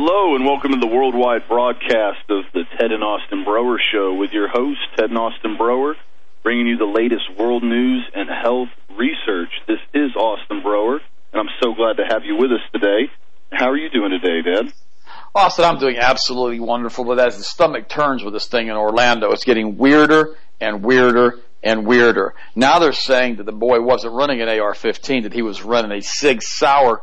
Hello and welcome to the worldwide broadcast of the Ted and Austin Broer Show with your host, Ted and Austin Broer, bringing you the latest world news and health research. This is Austin Broer, and I'm so glad to have you with us today. How are you doing today, Dad? Austin, I'm doing absolutely wonderful, but as the stomach turns with this thing in Orlando, it's getting weirder and weirder and weirder. Now they're saying that the boy wasn't running an AR-15, that he was running a Sig Sauer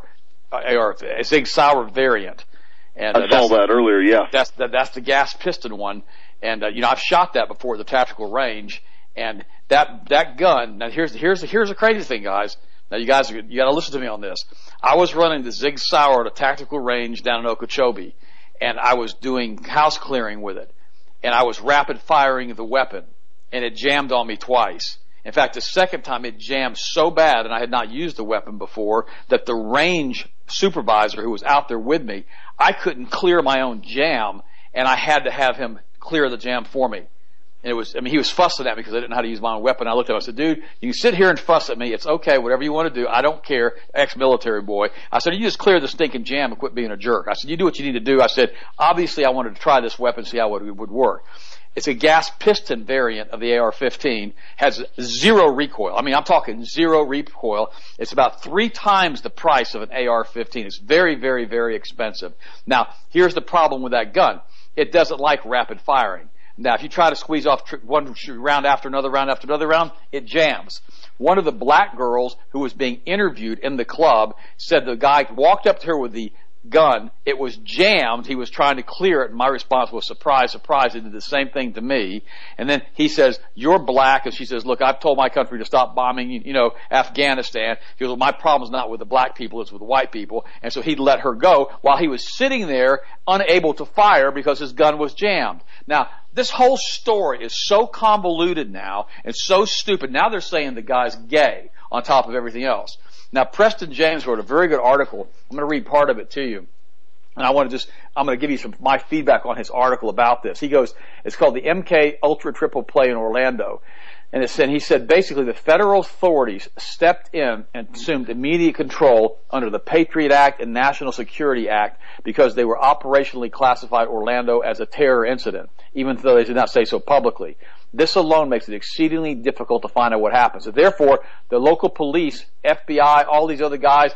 variant. And I saw that earlier, yeah. That's the gas piston one. And, I've shot that before at the tactical range. And that gun, now here's the crazy thing, guys. Now you got to listen to me on this. I was running the Sig Sauer at a tactical range down in Okeechobee, and I was doing house clearing with it. And I was rapid firing the weapon, and it jammed on me twice. In fact, the second time it jammed so bad, and I had not used the weapon before, that the range supervisor who was out there with me, I couldn't clear my own jam, and I had to have him clear the jam for me. And he was fussing at me because I didn't know how to use my own weapon. I looked at him, I said, dude, you can sit here and fuss at me. It's okay, whatever you want to do. I don't care, ex-military boy. I said, you just clear the stinking jam and quit being a jerk. I said, you do what you need to do. I said, obviously I wanted to try this weapon, see how it would work. It's a gas piston variant of the AR-15, has zero recoil. I mean, I'm talking zero recoil. It's about 3 times the price of an AR-15. It's very, very, very expensive. Now, here's the problem with that gun. It doesn't like rapid firing. Now, if you try to squeeze off one round after another round, it jams. One of the black girls who was being interviewed in the club said the guy walked up to her with the gun. It was jammed. He was trying to clear it, and my response was, surprise, surprise. He did the same thing to me. And then he says, you're black. And she says, look, I've told my country to stop bombing, Afghanistan. He goes, well, my problem's not with the black people, it's with the white people. And so he'd let her go while he was sitting there unable to fire because his gun was jammed. Now, this whole story is so convoluted now and so stupid. Now they're saying the guy's gay on top of everything else. Now, Preston James wrote a very good article. I'm going to read part of it to you. And I'm going to give you my feedback on his article about this. He goes, it's called the MK Ultra Triple Play in Orlando. And he said basically the federal authorities stepped in and assumed immediate control under the Patriot Act and National Security Act because they were operationally classified Orlando as a terror incident, even though they did not say so publicly. This alone makes it exceedingly difficult to find out what happened. So therefore, the local police, FBI, all these other guys,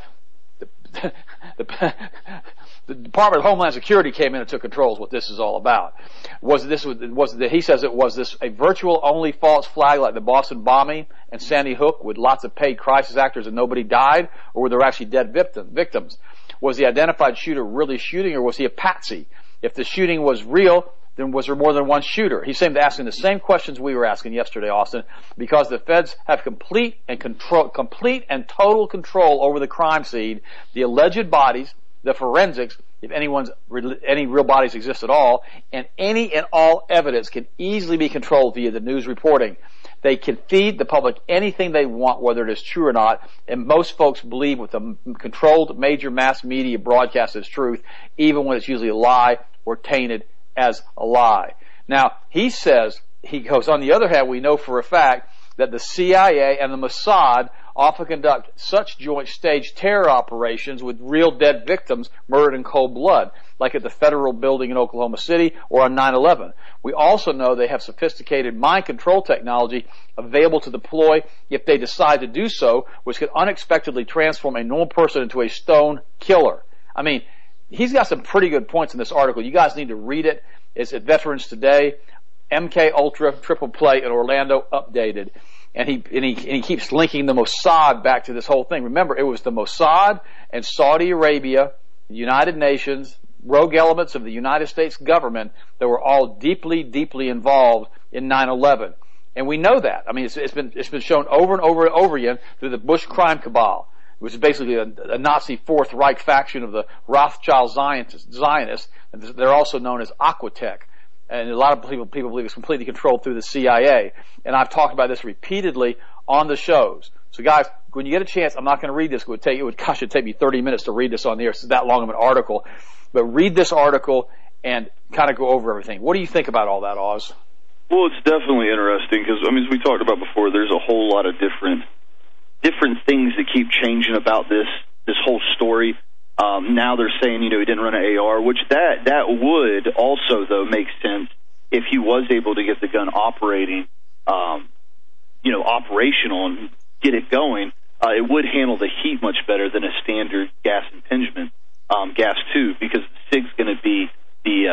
the Department of Homeland Security came in and took control is what this is all about. He says it was this a virtual only false flag like the Boston bombing and Sandy Hook with lots of paid crisis actors and nobody died, or were there actually dead victims? Was the identified shooter really shooting, or was he a patsy? If the shooting was real, then was there more than one shooter? He seemed asking the same questions we were asking yesterday, Austin, because the feds have complete and total control over the crime scene, the alleged bodies, the forensics, if any real bodies exist at all, and any and all evidence can easily be controlled via the news reporting. They can feed the public anything they want, whether it is true or not, and most folks believe with the controlled major mass media broadcast as truth, even when it's usually a lie or tainted as a lie. Now, he goes, on the other hand, we know for a fact that the CIA and the Mossad often conduct such joint stage terror operations with real dead victims murdered in cold blood, like at the federal building in Oklahoma City or on 9/11. We also know they have sophisticated mind control technology available to deploy if they decide to do so, which could unexpectedly transform a normal person into a stone killer. I mean, he's got some pretty good points in this article. You guys need to read it. It's at Veterans Today, MK Ultra Triple Play in Orlando updated. And he keeps linking the Mossad back to this whole thing. Remember, it was the Mossad and Saudi Arabia, the United Nations, rogue elements of the United States government that were all deeply, deeply involved in 9/11. And we know that. I mean, it's been shown over and over and over again through the Bush crime cabal, which is basically a Nazi Fourth Reich faction of the Rothschild Zionists. And they're also known as Aquatech. And a lot of people believe it's completely controlled through the CIA. And I've talked about this repeatedly on the shows. So guys, when you get a chance, I'm not going to read this. It would take me 30 minutes to read this on the air. It's that long of an article. But read this article and kind of go over everything. What do you think about all that, Oz? Well, it's definitely interesting because, as we talked about before, there's a whole lot of different things that keep changing about this whole story. Now they're saying, he didn't run an AR, which that would also, though, make sense if he was able to get the gun operating, operational and get it going. It would handle the heat much better than a standard gas impingement gas tube, because the SIG's going to be the,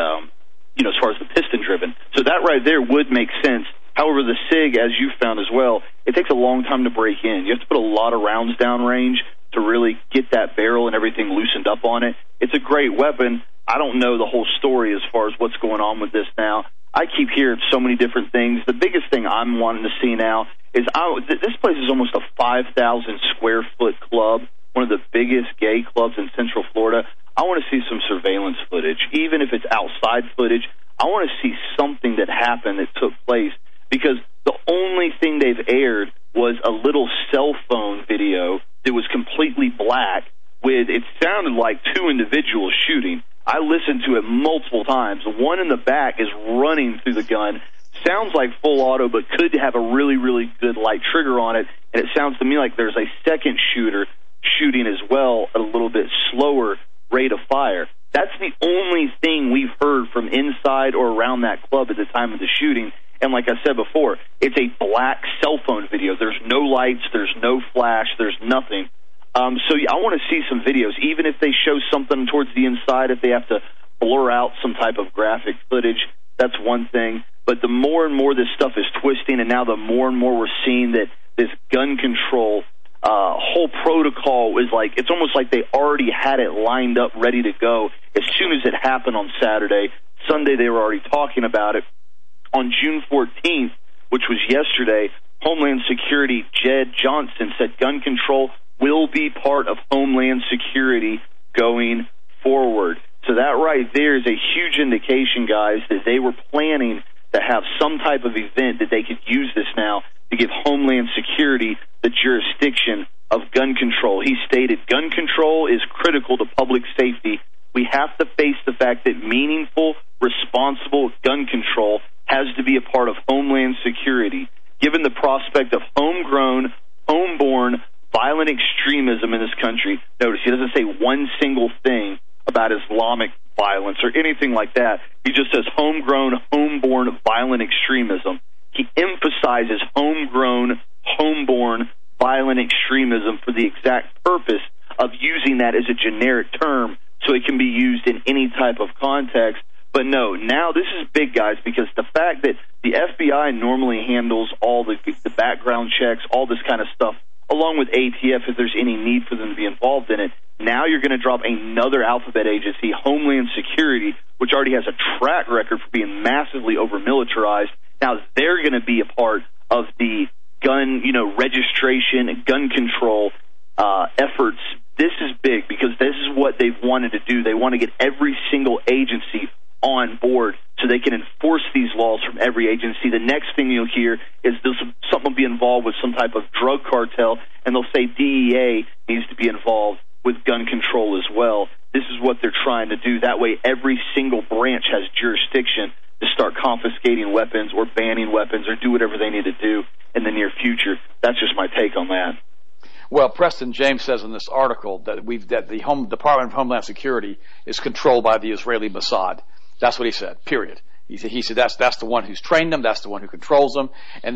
as far as the piston driven. So that right there would make sense. However, the SIG, as you found as well, it takes a long time to break in. You have to put a lot of rounds down range to really get that barrel and everything loosened up on it. It's a great weapon. I don't know the whole story as far as what's going on with this now. I keep hearing so many different things. The biggest thing I'm wanting to see now is this place is almost a 5,000 square foot club, one of the biggest gay clubs in Central Florida. I want to see some surveillance footage, even if it's outside footage. I want to see something that happened that took place, because the only thing they've aired was a little cell phone video that was completely black with, it sounded like two individuals shooting. I listened to it multiple times. The one in the back is running through the gun. Sounds like full auto, but could have a really, really good light trigger on it. And it sounds to me like there's a second shooter shooting as well at a little bit slower rate of fire. That's the only thing we've heard from inside or around that club at the time of the shooting. And like I said before, it's a black cell phone video. There's no lights, there's no flash, there's nothing. So I want to see some videos, even if they show something towards the inside, if they have to blur out some type of graphic footage, that's one thing. But the more and more this stuff is twisting, and now the more and more we're seeing that this gun control whole protocol is like, it's almost like they already had it lined up, ready to go. As soon as it happened on Saturday, Sunday they were already talking about it. On June 14th, which was yesterday, Homeland Security Jed Johnson said gun control will be part of Homeland Security going forward. So that right there is a huge indication, guys, that they were planning to have some type of event that they could use this now to give Homeland Security the jurisdiction of gun control. He stated, gun control is critical to public safety. We have to face the fact that meaningful, responsible gun control has to be a part of Homeland Security. Given the prospect of homegrown, homeborn, violent extremism in this country, notice he doesn't say one single thing about Islamic violence or anything like that. He just says homegrown, homeborn, violent extremism. He emphasizes homegrown, homeborn, violent extremism for the exact purpose of using that as a generic term so it can be used in any type of context. But no, now this is big, guys, because the fact that the FBI normally handles all the background checks, all this kind of stuff, along with ATF if there's any need for them to be involved in it, now you're going to drop another alphabet agency, Homeland Security, which already has a track record for being massively over-militarized. Now they're going to be a part of the gun, registration and gun control efforts. This is big because this is what they've wanted to do. They want to get every single agency on board so they can enforce these laws from every agency. The next thing you'll hear is something will be involved with some type of drug cartel, and they'll say DEA needs to be involved with gun control as well. This is what they're trying to do. That way every single branch has jurisdiction to start confiscating weapons or banning weapons or do whatever they need to do in the near future. That's just my take on that. Well, Preston James says in this article that the Department of Homeland Security is controlled by the Israeli Mossad. That's what he said. Period. He said that's the one who's trained them. That's the one who controls them. And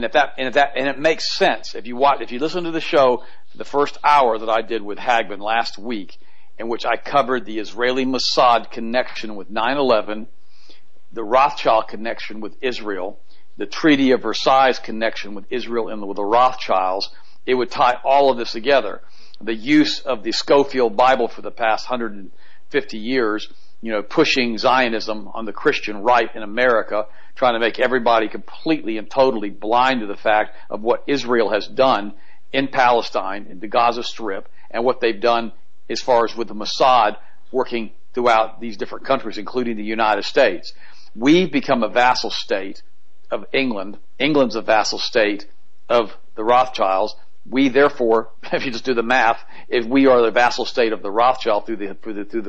it makes sense if you listen to the show, the first hour that I did with Hagman last week, in which I covered the Israeli Mossad connection with 9/11, the Rothschild connection with Israel, the Treaty of Versailles connection with Israel and with the Rothschilds. It would tie all of this together. The use of the Scofield Bible for the past 150 years, pushing Zionism on the Christian right in America, trying to make everybody completely and totally blind to the fact of what Israel has done in Palestine, in the Gaza Strip, and what they've done as far as with the Mossad working throughout these different countries, including the United States. We've become a vassal state of England. England's a vassal state of the Rothschilds. We therefore, if you just do the math, if we are the vassal state of the Rothschild through the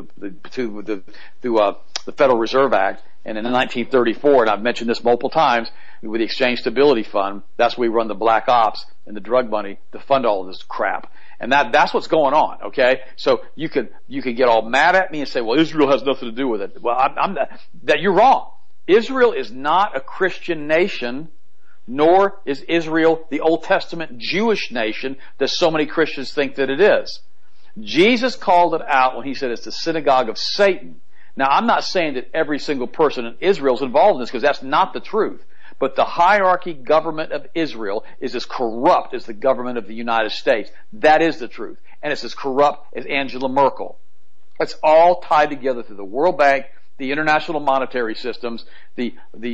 Federal Reserve Act, and in 1934, and I've mentioned this multiple times, with the Exchange Stability Fund, that's where we run the black ops and the drug money to fund all of this crap. And that's what's going on, okay? So you can get all mad at me and say, well, Israel has nothing to do with it. Well, that you're wrong. Israel is not a Christian nation, nor is Israel the Old Testament Jewish nation that so many Christians think that it is. Jesus called it out when he said it's the synagogue of Satan. Now, I'm not saying that every single person in Israel is involved in this, because that's not the truth. But the hierarchy government of Israel is as corrupt as the government of the United States. That is the truth. And it's as corrupt as Angela Merkel. It's all tied together through the World Bank, the international monetary systems, the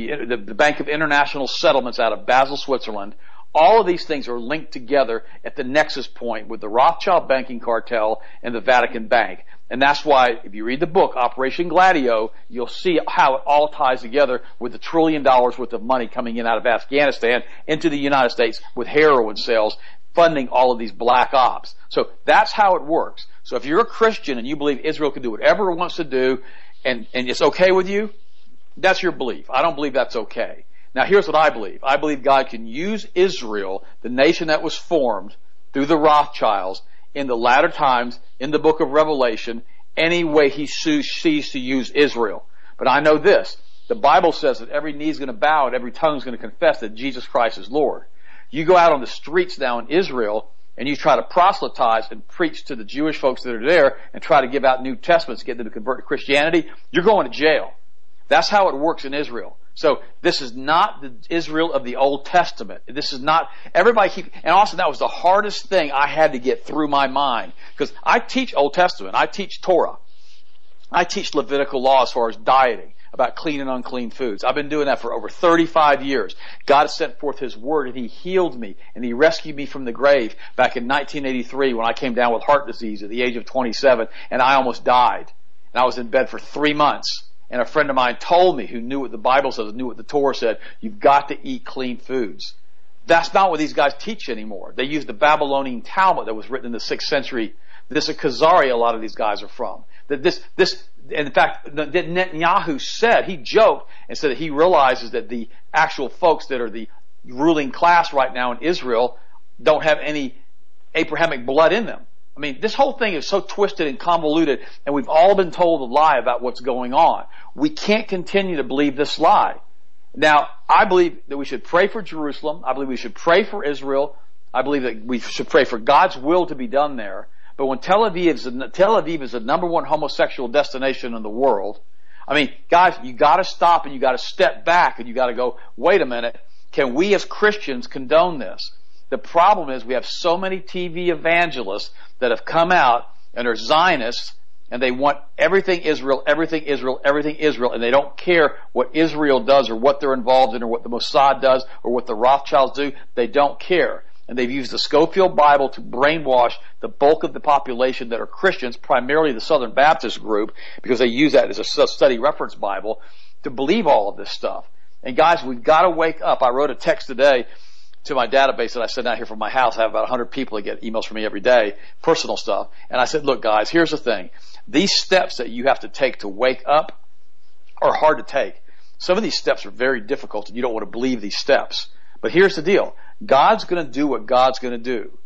Bank of International Settlements out of Basel, Switzerland. All of these things are linked together at the nexus point with the Rothschild banking cartel and the Vatican Bank. And that's why, if you read the book, Operation Gladio, you'll see how it all ties together with the $1 trillion worth of money coming in out of Afghanistan into the United States with heroin sales, funding all of these black ops. So that's how it works. So if you're a Christian and you believe Israel can do whatever it wants to do, and it's okay with you, that's your belief. I don't believe that's okay. Now here's what I believe. I believe God can use Israel, the nation that was formed through the Rothschilds, in the latter times, in the book of Revelation, any way he sees to use Israel. But I know this. The Bible says that every knee is going to bow and every tongue is going to confess that Jesus Christ is Lord. You go out on the streets now in Israel and you try to proselytize and preach to the Jewish folks that are there and try to give out New Testaments, get them to convert to Christianity, you're going to jail. That's how it works in Israel. So this is not the Israel of the Old Testament. This is not, and also that was the hardest thing I had to get through my mind. Because I teach Old Testament. I teach Torah. I teach Levitical law as far as dieting, about clean and unclean foods. I've been doing that for over 35 years. God sent forth His Word and He healed me and He rescued me from the grave back in 1983 when I came down with heart disease at the age of 27 and I almost died. And I was in bed for 3 months. And a friend of mine told me, who knew what the Bible says, knew what the Torah said, you've got to eat clean foods. That's not what these guys teach anymore. They use the Babylonian Talmud that was written in the 6th century. This is Khazari a lot of these guys are from. In fact, Netanyahu said, he joked and said that he realizes that the actual folks that are the ruling class right now in Israel don't have any Abrahamic blood in them. I mean, this whole thing is so twisted and convoluted, and we've all been told a lie about what's going on. We can't continue to believe this lie. Now, I believe that we should pray for Jerusalem. I believe we should pray for Israel. I believe that we should pray for God's will to be done there. But when Tel Aviv is the number one homosexual destination in the world, I mean, guys, you gotta stop and you gotta step back and you gotta go, wait a minute, can we as Christians condone this? The problem is we have so many TV evangelists that have come out and are Zionists and they want everything Israel, everything Israel, everything Israel, and they don't care what Israel does or what they're involved in or what the Mossad does or what the Rothschilds do. They don't care. And they've used the Scofield Bible to brainwash the bulk of the population that are Christians, primarily the Southern Baptist group, because they use that as a study reference Bible, to believe all of this stuff. And guys, we've got to wake up. I wrote a text today to my database that I send out here from my house. I have about 100 people that get emails from me every day, personal stuff. And I said, look guys, here's the thing. These steps that you have to take to wake up are hard to take. Some of these steps are very difficult and you don't want to believe these steps. But here's the deal. God's going to do what God's going to do.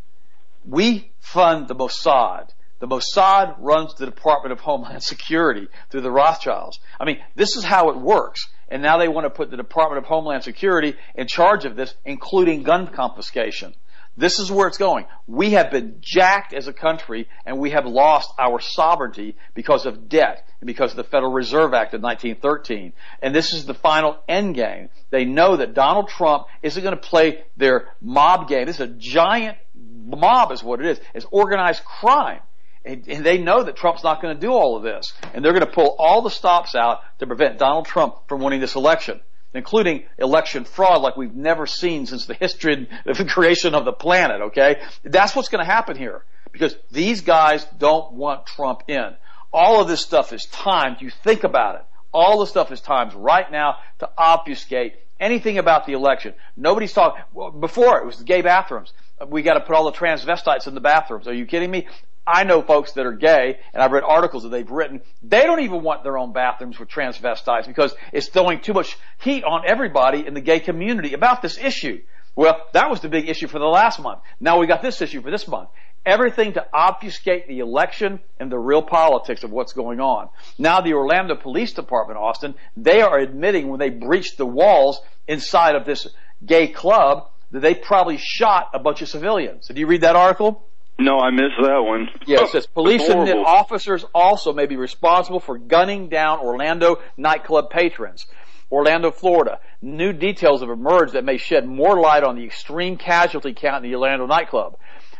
We fund the Mossad. The Mossad runs the Department of Homeland Security through the Rothschilds. I mean, this is how it works. And now they want to put the Department of Homeland Security in charge of this, including gun confiscation. This is where it's going. We have been jacked as a country and we have lost our sovereignty because of debt and because of the Federal Reserve Act of 1913. And this is the final end game. They know that Donald Trump isn't going to play their mob game. This is a giant mob is what it is. It's organized crime. And they know that Trump's not going to do all of this. And they're going to pull all the stops out to prevent Donald Trump from winning this election, including election fraud like we've never seen since the history of the creation of the planet, okay? That's what's going to happen here because these guys don't want Trump in. All of this stuff is timed. You think about it. All the stuff is timed right now to obfuscate anything about the election. Nobody's talking. Well, before it was the gay bathrooms. We got to put all the transvestites in the bathrooms. Are you kidding me? I know folks that are gay, and I've read articles that they've written. They don't even want their own bathrooms with transvestites because it's throwing too much heat on everybody in the gay community about this issue. Well, that was the big issue for the last month. Now we got this issue for this month. Everything to obfuscate the election and the real politics of what's going on. Now the Orlando Police Department, Austin, they are admitting when they breached the walls inside of this gay club that they probably shot a bunch of civilians. Did you read that article? No, I missed that one. Yes, it says police admit officers also may be responsible for gunning down Orlando nightclub patrons. Orlando, Florida. New details have emerged that may shed more light on the extreme casualty count in the Orlando nightclub.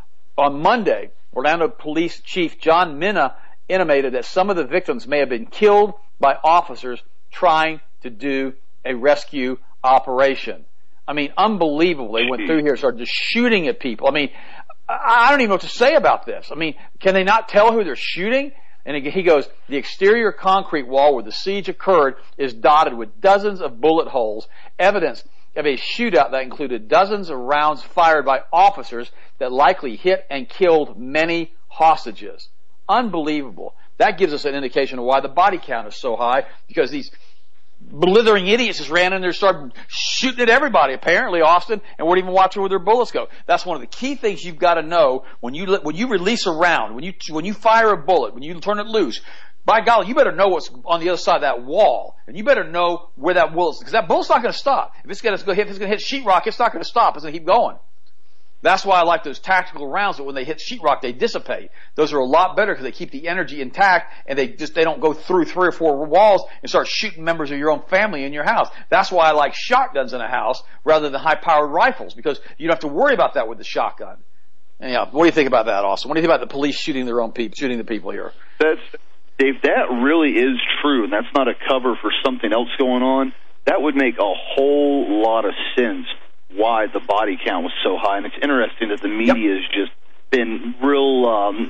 On Monday, Orlando Police Chief John Minna intimated that some of the victims may have been killed by officers trying to do a rescue operation. I mean, unbelievable. They went through here and started just shooting at people. I mean, I don't even know what to say about this. I mean, can they not tell who they're shooting? And he goes, the exterior concrete wall where the siege occurred is dotted with dozens of bullet holes, evidence of a shootout that included dozens of rounds fired by officers that likely hit and killed many hostages. Unbelievable. That gives us an indication of why the body count is so high, because these blithering idiots just ran in there and started shooting at everybody, apparently, Austin, and weren't even watching where their bullets go. That's one of the key things you've got to know when you release a round, when you fire a bullet, when you turn it loose. By golly, you better know what's on the other side of that wall, and you better know where that bullet is, because that bullet's not going to stop. If it's going to hit sheetrock, it's not going to stop. It's going to keep going. That's why I like those tactical rounds that when they hit sheetrock, they dissipate. Those are a lot better because they keep the energy intact, and they don't go through 3 or 4 walls and start shooting members of your own family in your house. That's why I like shotguns in a house rather than high-powered rifles, because you don't have to worry about that with the shotgun. Yeah, what do you think about that, Austin? What do you think about the police shooting their own people, shooting the people here? Dave, that really is true, and that's not a cover for something else going on. That would make a whole lot of sense why the body count was so high. And it's interesting that the media has just been real,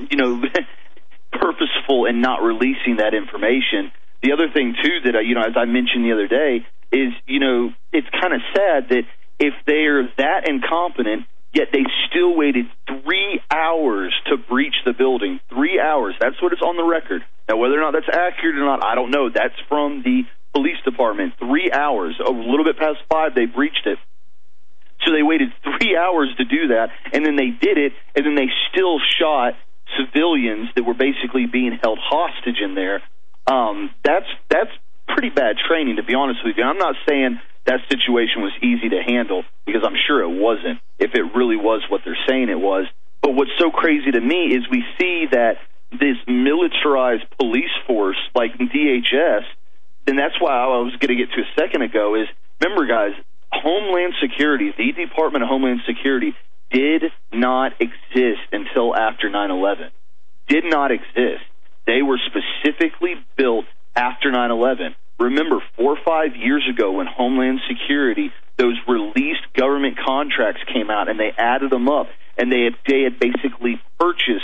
purposeful in not releasing that information. The other thing, too, that, as I mentioned the other day, is, it's kind of sad that if they're that incompetent, yet they still waited 3 hours to breach the building. 3 hours. That's what is on the record. Now, whether or not that's accurate or not, I don't know. That's from the police department. 3 hours. A little bit past 5, they breached it. So they waited 3 hours to do that, and then they did it, and then they still shot civilians that were basically being held hostage in there. That's pretty bad training, to be honest with you. I'm not saying that situation was easy to handle, because I'm sure it wasn't, if it really was what they're saying it was. But what's so crazy to me is we see that this militarized police force like DHS, and that's why I was going to get to a second ago, is, remember, guys, Homeland Security, the Department of Homeland Security, did not exist until after 9/11. Did not exist. They were specifically built after 9/11. Remember, 4 or 5 years ago when Homeland Security, those released government contracts came out, and they added them up, and they had basically purchased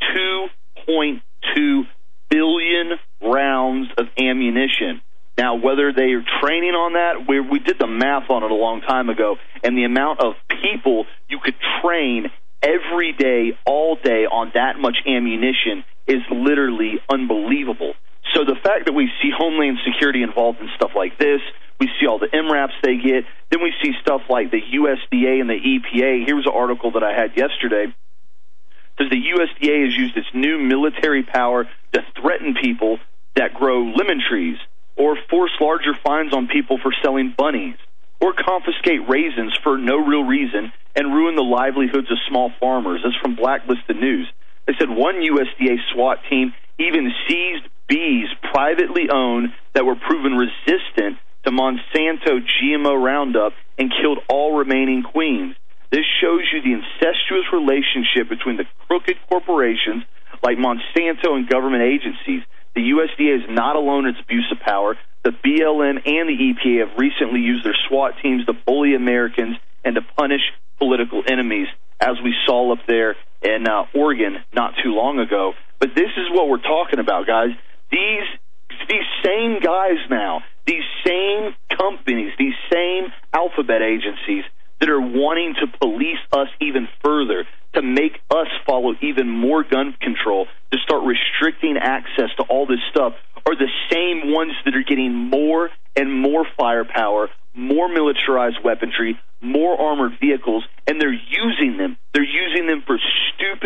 2.2 billion rounds of ammunition. Now, whether they are training on that, we did the math on it a long time ago, and the amount of people you could train every day, all day on that much ammunition is literally unbelievable. So the fact that we see Homeland Security involved in stuff like this, we see all the MRAPs they get, then we see stuff like the USDA and the EPA. Here was an article that I had yesterday. It says the USDA has used its new military power to threaten people that grow lemon trees, or force larger fines on people for selling bunnies, or confiscate raisins for no real reason and ruin the livelihoods of small farmers. That's from Blacklisted News. They said one USDA SWAT team even seized bees privately owned that were proven resistant to Monsanto GMO Roundup and killed all remaining queens. This shows you the incestuous relationship between the crooked corporations like Monsanto and government agencies. The USDA is not alone in its abuse of power. The BLM and the EPA have recently used their SWAT teams to bully Americans and to punish political enemies, as we saw up there in Oregon not too long ago. But this is what we're talking about, guys. These same guys now, these same companies, these same alphabet agencies that are wanting to police us even further, to make us follow even more gun control, to start restricting access to all this stuff, are the same ones that are getting more and more firepower, more militarized weaponry, more armored vehicles, and they're using them. They're using them for stupid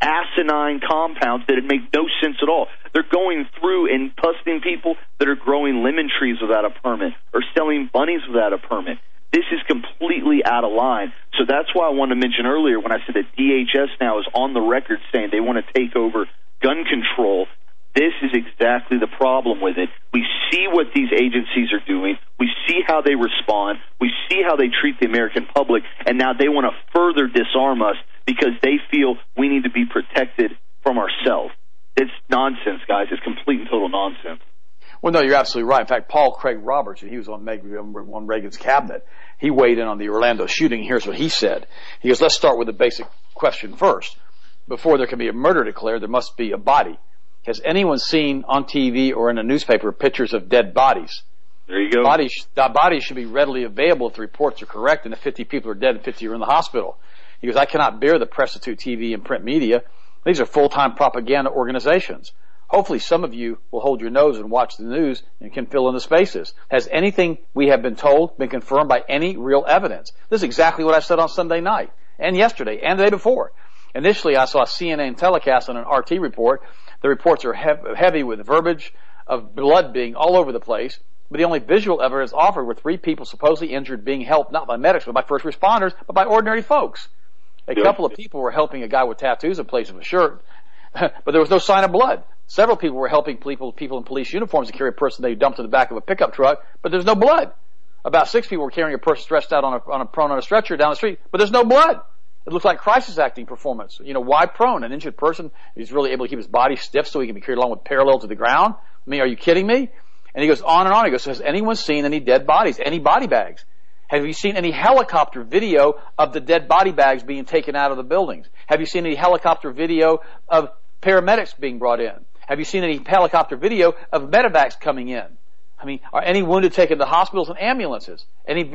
asinine compounds that make no sense at all. They're going through and busting people that are growing lemon trees without a permit or selling bunnies without a permit. This is completely out of line. So that's why I wanted to mention earlier when I said that DHS now is on the record saying they want to take over gun control. This is exactly the problem with it. We see what these agencies are doing. We see how they respond. We see how they treat the American public, and now they want to further disarm us because they feel we need to be protected from ourselves. It's nonsense, guys. It's complete and total nonsense. Well, no, you're absolutely right. In fact, Paul Craig Roberts, he was on Reagan's cabinet. He weighed in on the Orlando shooting. Here's what he said. He goes, let's start with the basic question first. Before there can be a murder declared, there must be a body. Has anyone seen on TV or in a newspaper pictures of dead bodies? There you go. Bodies should be readily available if the reports are correct and if 50 people are dead and 50 are in the hospital. He goes, I cannot bear the prostitute TV and print media. These are full-time propaganda organizations. Hopefully some of you will hold your nose and watch the news and can fill in the spaces. Has anything we have been told been confirmed by any real evidence? This is exactly what I said on Sunday night and yesterday and the day before. Initially, I saw a CNN telecast on an RT report. The reports are heavy with verbiage of blood being all over the place, but the only visual evidence offered were 3 people supposedly injured being helped not by medics but by first responders, but by ordinary folks. A couple of people were helping a guy with tattoos in place of a shirt, but there was no sign of blood. Several people were helping people in police uniforms to carry a person they dumped in the back of a pickup truck, but there's no blood. About 6 people were carrying a person stretched out prone on a stretcher down the street, but there's no blood. It looks like crisis acting performance. You know, why prone? An injured person is really able to keep his body stiff so he can be carried along with parallel to the ground. I mean, are you kidding me? And he goes on and on. He goes, has anyone seen any dead bodies, any body bags? Have you seen any helicopter video of the dead body bags being taken out of the buildings? Have you seen any helicopter video of paramedics being brought in? Have you seen any helicopter video of medevacs coming in? I mean, are any wounded taken to hospitals and ambulances? Any of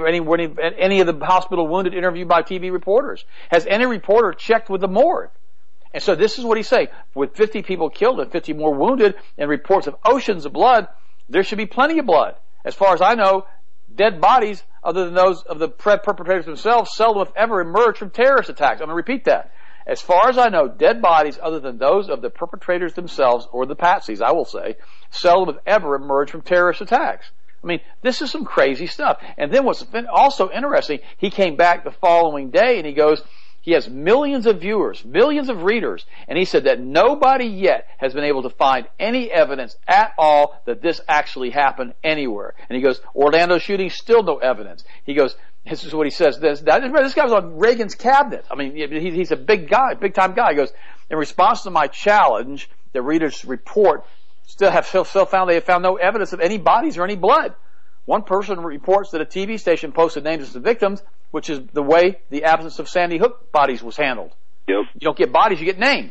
the hospital wounded interviewed by TV reporters? Has any reporter checked with the morgue? And so this is what he's saying. With 50 people killed and 50 more wounded and reports of oceans of blood, there should be plenty of blood. As far as I know, dead bodies, other than those of the perpetrators themselves, seldom if ever emerge from terrorist attacks. I'm going to repeat that. As far as I know, dead bodies, other than those of the perpetrators themselves, or the patsies, I will say, seldom if ever emerge from terrorist attacks. I mean, this is some crazy stuff. And then what's also interesting, he came back the following day and he goes, he has millions of viewers, millions of readers, and he said that nobody yet has been able to find any evidence at all that this actually happened anywhere. And he goes, Orlando shooting, still no evidence. He goes, this is what he says. This guy was on Reagan's cabinet. I mean, he's a big guy, big time guy. He goes, in response to my challenge, the readers report still found they have found no evidence of any bodies or any blood. One person reports that a TV station posted names of the victims, which is the way the absence of Sandy Hook bodies was handled. Yep. You don't get bodies, you get names.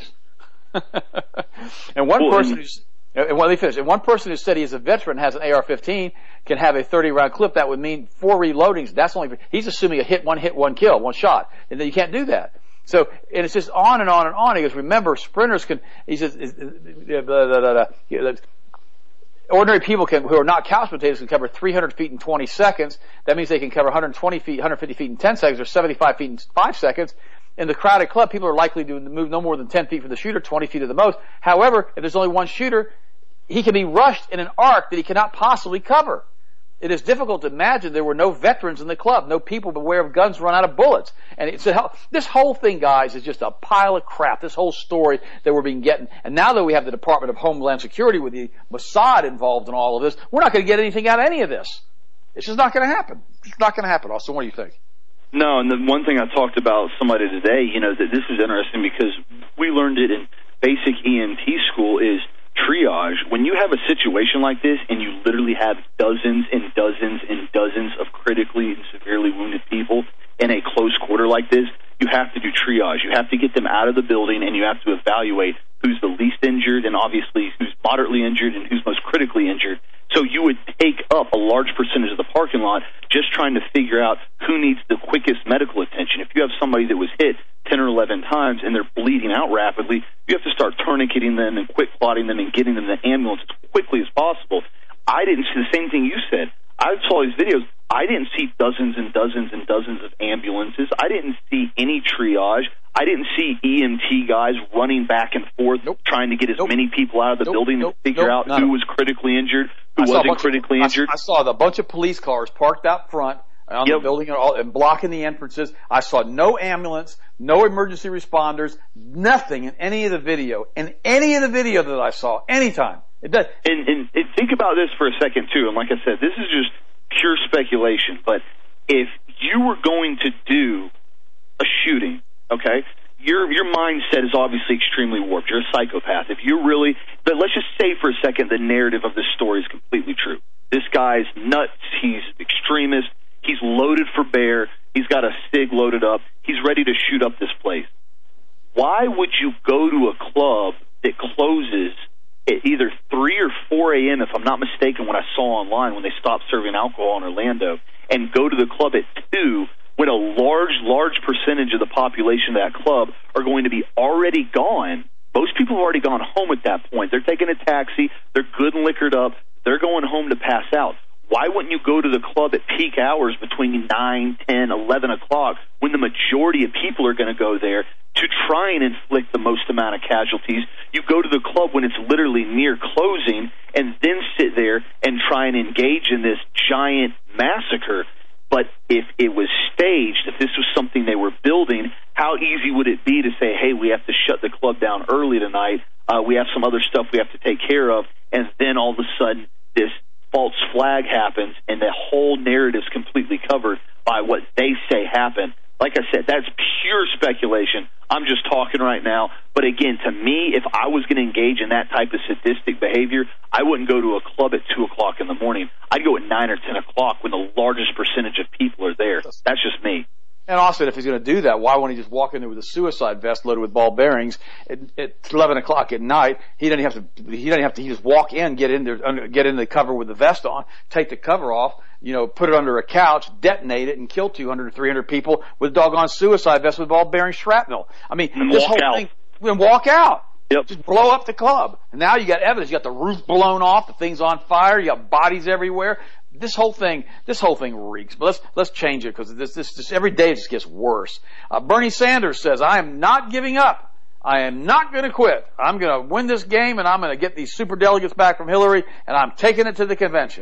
And one person who said he is a veteran, has an AR-15, can have a 30-round clip. That would mean 4 reloadings. That's only, he's assuming a hit, one kill, one shot. And then you can't do that. So, and it's just on and on and on. He goes, remember, sprinters can, he says, ordinary people who are not couch potatoes can cover 300 feet in 20 seconds. That means they can cover 120 feet, 150 feet in 10 seconds, or 75 feet in 5 seconds. In the crowded club, people are likely to move no more than 10 feet from the shooter, 20 feet at the most. However, if there's only one shooter, he can be rushed in an arc that he cannot possibly cover. It is difficult to imagine there were no veterans in the club, no people beware of guns run out of bullets. And this whole thing, guys, is just a pile of crap, this whole story that we're being getting. And now that we have the Department of Homeland Security with the Mossad involved in all of this, we're not going to get anything out of any of this. It's just not going to happen. It's not going to happen. Austin, what do you think? No, and the one thing I talked about somebody today, that this is interesting because we learned it in basic EMT school is triage. When you have a situation like this and you literally have dozens and dozens and dozens of critically and severely wounded people in a close quarter like this, you have to do triage. You have to get them out of the building and you have to evaluate who's the least injured and obviously who's moderately injured and who's most critically injured. So you would take up a large percentage of the parking lot just trying to figure out who needs the quickest medical attention. If you have somebody that was hit 10 or 11 times and they're bleeding out rapidly, you have to start tourniqueting them and quick clotting them and getting them to the ambulance as quickly as possible. I didn't see the same thing you said. I saw these videos. I didn't see dozens and dozens and dozens of ambulances. I didn't see any triage. I didn't see EMT guys running back and forth trying to get as many people out of the building to figure out who was critically injured, who wasn't critically injured. I saw a bunch of police cars parked out front on the building and blocking the entrances. I saw no ambulance, no emergency responders, nothing in any of the video. In any of the video that I saw, anytime. It does. And think about this for a second, too. And like I said, this is just pure speculation. But if you were going to do a shooting, okay, your mindset is obviously extremely warped. You're a psychopath. If you really, but let's just say for a second the narrative of this story is completely true. This guy's nuts. He's extremist. He's loaded for bear. He's got a SIG loaded up. He's ready to shoot up this place. Why would you go to a club that closes at either 3 or 4 a.m., if I'm not mistaken, when I saw online when they stopped serving alcohol in Orlando, and go to the club at 2 when a large percentage of the population of that club are going to be already gone? Most people have already gone home at that point. They're taking a taxi. They're good and liquored up. They're going home to pass out. Why wouldn't you go to the club at peak hours between 9, 10, 11 o'clock when the majority of people are going to go there to try and inflict the most amount of casualties? You go to the club when it's literally near closing and then sit there and try and engage in this giant massacre. But if it was staged, if this was something they were building, how easy would it be to say, hey, we have to shut the club down early tonight, we have some other stuff we have to take care of, and then all of a sudden this false flag happens and the whole narrative is completely covered by what they say happened. Like I said, that's pure speculation. I'm just talking right now. But again, to me, if I was going to engage in that type of sadistic behavior, I wouldn't go to a club at 2 o'clock in the morning. I'd go at 9 or 10 o'clock when the largest percentage of people are there. That's just me. And also, if he's going to do that, why wouldn't he just walk in there with a suicide vest loaded with ball bearings at 11 o'clock at night? He doesn't have to. He just walk in, get in there, get in the cover with the vest on, take the cover off, put it under a couch, detonate it, and kill 200 or 300 people with a doggone suicide vest with ball bearing shrapnel. I mean, and this whole thing. And walk out. Yep. Just blow up the club. And now you got evidence. You got the roof blown off. The thing's on fire. You got bodies everywhere. This whole thing reeks. But let's change it because this every day it just gets worse. Bernie Sanders says, "I am not giving up. I am not going to quit. I'm going to win this game, and I'm going to get these superdelegates back from Hillary, and I'm taking it to the convention."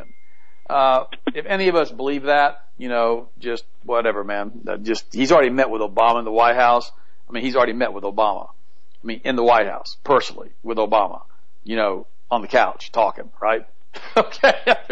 If any of us believe that, just whatever, man. He's already met with Obama in the White House. I mean, he's already met with Obama. I mean, in the White House, personally, with Obama. On the couch, talking, right? Okay,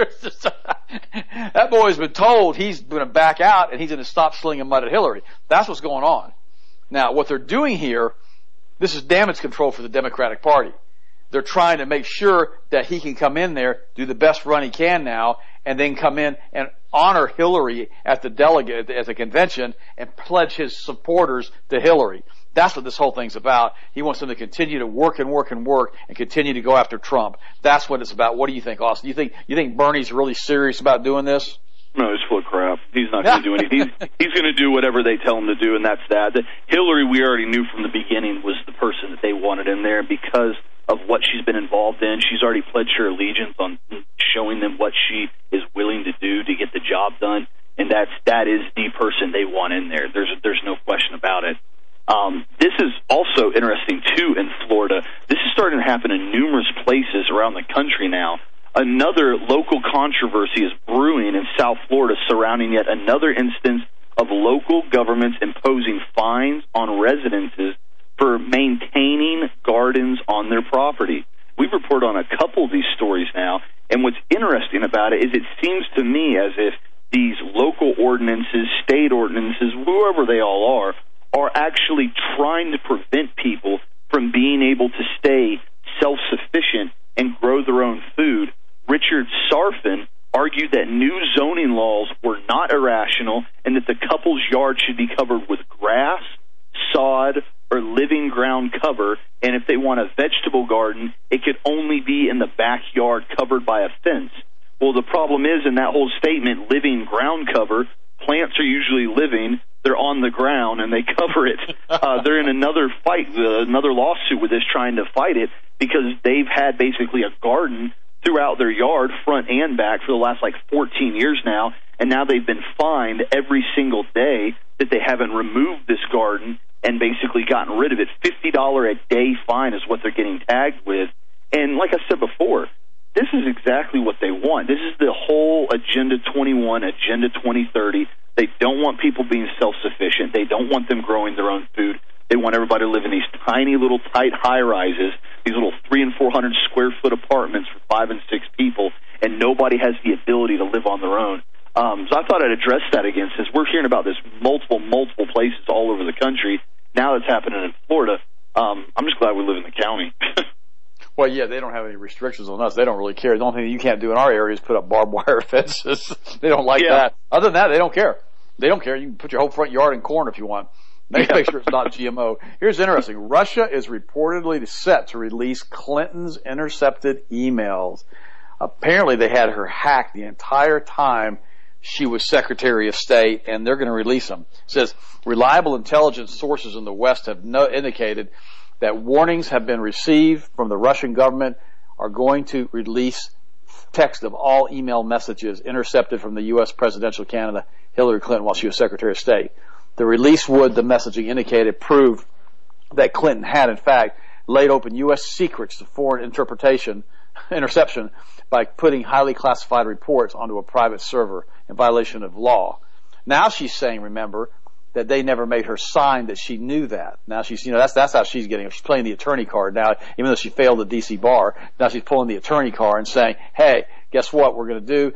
that boy's been told he's going to back out and he's going to stop slinging mud at Hillary. That's what's going on. Now, what they're doing here, this is damage control for the Democratic Party. They're trying to make sure that he can come in there, do the best run he can now, and then come in and honor Hillary at the convention and pledge his supporters to Hillary. That's what this whole thing's about. He wants them to continue to work and work and work and continue to go after Trump. That's what it's about. What do you think, Austin? You think Bernie's really serious about doing this? No, it's full of crap. He's not going to do anything. He's going to do whatever they tell him to do, and that's that. Hillary, we already knew from the beginning, was the person that they wanted in there because of what she's been involved in. She's already pledged her allegiance on showing them what she is willing to do to get the job done, and that is the person they want in there. There's no question about it. This is also interesting, too, in Florida. This is starting to happen in numerous places around the country now. Another local controversy is brewing in South Florida surrounding yet another instance of local governments imposing fines on residences for maintaining gardens on their property. We've reported on a couple of these stories now, and what's interesting about it is it seems to me as if these local ordinances, state ordinances, whoever they all are actually trying to prevent people from being able to stay self-sufficient and grow their own food. Richard Sarfin argued that new zoning laws were not irrational and that the couple's yard should be covered with grass, sod, or living ground cover, and if they want a vegetable garden, it could only be in the backyard covered by a fence. Well, the problem is in that whole statement, living ground cover, plants are usually living, they're on the ground, and they cover it. They're in another fight, another lawsuit with this trying to fight it because they've had basically a garden throughout their yard, front and back, for the last 14 years now, and now they've been fined every single day that they haven't removed this garden and basically gotten rid of it. $50 a day fine is what they're getting tagged with. And like I said before, this is exactly what they want. This is the whole Agenda 21, Agenda 2030. They don't want people being self-sufficient. They don't want them growing their own food. They want everybody to live in these tiny little tight high-rises, these little 300 and 400 square foot apartments for 5 and 6 people, and nobody has the ability to live on their own. So I thought I'd address that again, since we're hearing about this multiple places all over the country. Now it's happening in Florida. I'm just glad we live in the county. Well, yeah, they don't have any restrictions on us. They don't really care. The only thing you can't do in our area is put up barbed wire fences. They don't like that. Other than that, they don't care. They don't care. You can put your whole front yard in corn if you want. Make sure it's not GMO. Here's interesting. Russia is reportedly set to release Clinton's intercepted emails. Apparently, they had her hacked the entire time she was Secretary of State, and they're going to release them. It says, reliable intelligence sources in the West have indicated that warnings have been received from the Russian government are going to release text of all email messages intercepted from the U.S. presidential candidate Hillary Clinton while she was Secretary of State. The release would, the messaging indicated, prove that Clinton had, in fact, laid open U.S. secrets to foreign interception by putting highly classified reports onto a private server in violation of law. Now she's saying, remember, that they never made her sign that she knew that. Now she's, that's how she's getting it. She's playing the attorney card now, even though she failed the D.C. bar. Now she's pulling the attorney card and saying, hey, guess what we're going to do?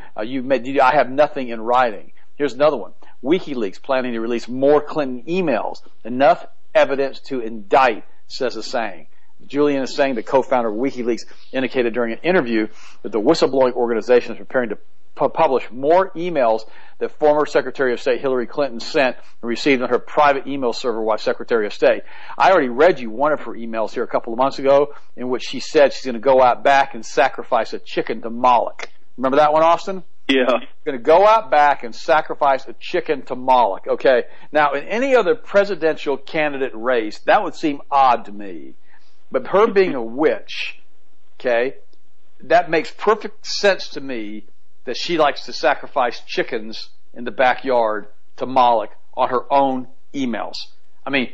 I have nothing in writing. Here's another one. WikiLeaks planning to release more Clinton emails. Enough evidence to indict, says the saying. Julian is saying the co-founder of WikiLeaks indicated during an interview that the whistleblowing organization is preparing to publish more emails that former Secretary of State Hillary Clinton sent and received on her private email server while Secretary of State. I already read you one of her emails here a couple of months ago in which she said she's going to go out back and sacrifice a chicken to Moloch. Remember that one, Austin? Yeah. Going to go out back and sacrifice a chicken to Moloch. Okay. Now, in any other presidential candidate race, that would seem odd to me. But her being a witch, okay, that makes perfect sense to me that she likes to sacrifice chickens in the backyard to Moloch on her own emails. I mean,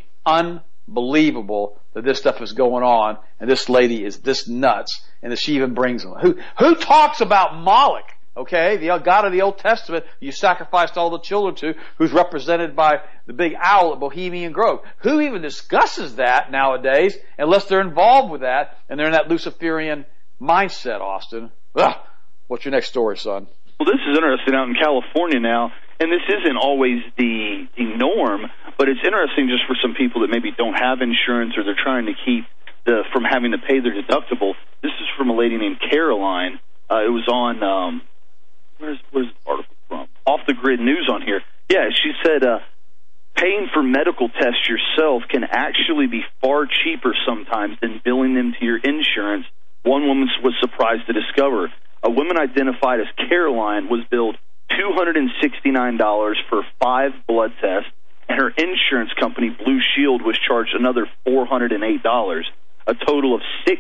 unbelievable that this stuff is going on and this lady is this nuts and that she even brings them. Who talks about Moloch? Okay, the God of the Old Testament you sacrificed all the children to, who's represented by the big owl at Bohemian Grove. Who even discusses that nowadays unless they're involved with that and they're in that Luciferian mindset, Austin? Ugh. What's your next story, son? Well, this is interesting out in California now, and this isn't always the norm, but it's interesting just for some people that maybe don't have insurance or they're trying to keep from having to pay their deductible. This is from a lady named Caroline. It was on, where's the article from? Off the Grid News on here. Yeah, she said, paying for medical tests yourself can actually be far cheaper sometimes than billing them to your insurance. One woman was surprised to discover. A woman identified as Caroline was billed $269 for 5 blood tests, and her insurance company, Blue Shield, was charged another $408, a total of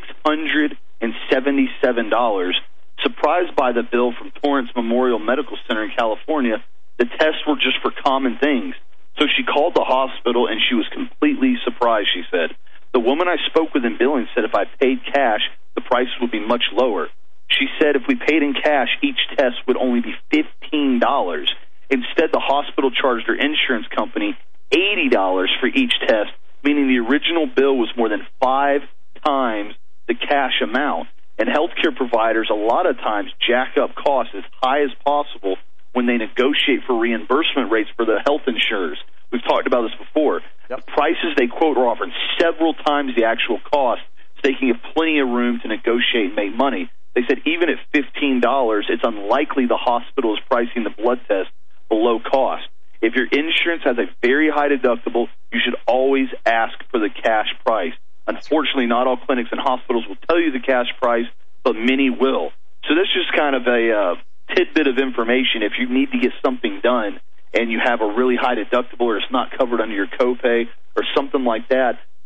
$677. Surprised by the bill from Torrance Memorial Medical Center in California, the tests were just for common things. So she called the hospital, and she was completely surprised, she said. The woman I spoke with in billing said if I paid cash, the price would be much lower. She said if we paid in cash, each test would only be $15. Instead, the hospital charged her insurance company $80 for each test, meaning the original bill was more than 5 times the cash amount. And healthcare providers a lot of times jack up costs as high as possible when they negotiate for reimbursement rates for the health insurers. We've talked about this before. Yep. The prices they quote are often several times the actual cost, so they can give plenty of room to negotiate and make money. They said even at $15, it's unlikely the hospital is pricing the blood test below cost. If your insurance has a very high deductible, you should always ask for the cash price. Unfortunately, not all clinics and hospitals will tell you the cash price, but many will. So this is just kind of a tidbit of information. If you need to get something done and you have a really high deductible or it's not covered under your copay or something like that,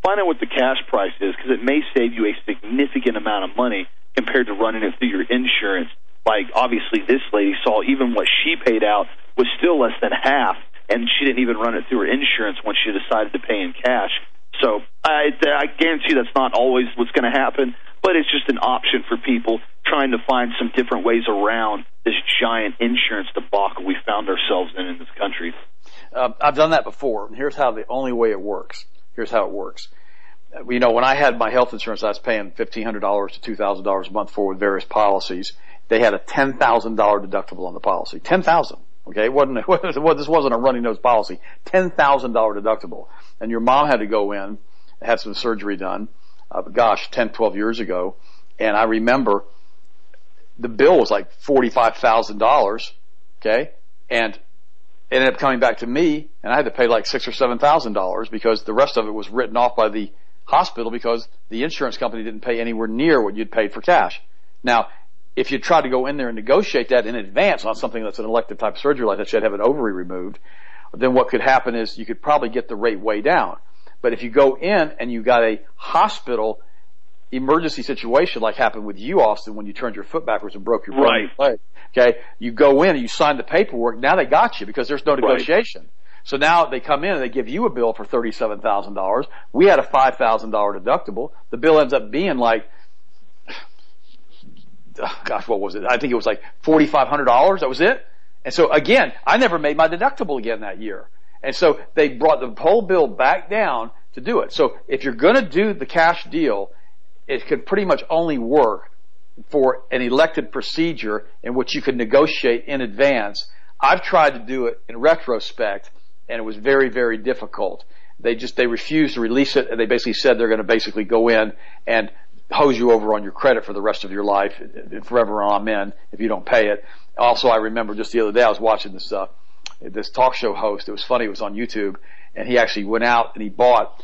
find out what the cash price is, because it may save you a significant amount of money compared to running it through your insurance. Like, obviously, this lady saw even what she paid out was still less than half, and she didn't even run it through her insurance when she decided to pay in cash. So I guarantee that's not always what's going to happen, but it's just an option for people trying to find some different ways around this giant insurance debacle we found ourselves in this country. I've done that before. Here's how the only way it works. Here's how it works. You know, when I had my health insurance, I was paying $1,500 to $2,000 a month for with various policies. They had a $10,000 deductible on the policy. $10,000. Okay, this wasn't a runny nose policy. $10,000 deductible, and your mom had to go in, had some surgery done. 10, 12 years ago, and I remember the bill was like $45,000. Okay, and it ended up coming back to me, and I had to pay like $6,000 or $7,000 because the rest of it was written off by the hospital because the insurance company didn't pay anywhere near what you'd paid for cash. Now, if you try to go in there and negotiate that in advance on something that's an elective type of surgery like that, you'd have an ovary removed, then what could happen is you could probably get the rate way down. But if you go in and you got a hospital emergency situation like happened with you, Austin, when you turned your foot backwards and broke your leg, okay, you go in and you sign the paperwork, now they got you because there's no negotiation. Right. So now they come in and they give you a bill for $37,000. We had a $5,000 deductible. The bill ends up being like, what was it? I think it was like $4,500. That was it. And so again, I never made my deductible again that year. And so they brought the whole bill back down to do it. So if you're going to do the cash deal, it could pretty much only work for an elected procedure in which you can negotiate in advance. I've tried to do it in retrospect, and it was very, very difficult. They refused to release it, and they basically said they're going to basically go in and hose you over on your credit for the rest of your life, forever amen, if you don't pay it. Also, I remember just the other day I was watching this talk show host. It was funny. It was on YouTube, and he actually went out and he bought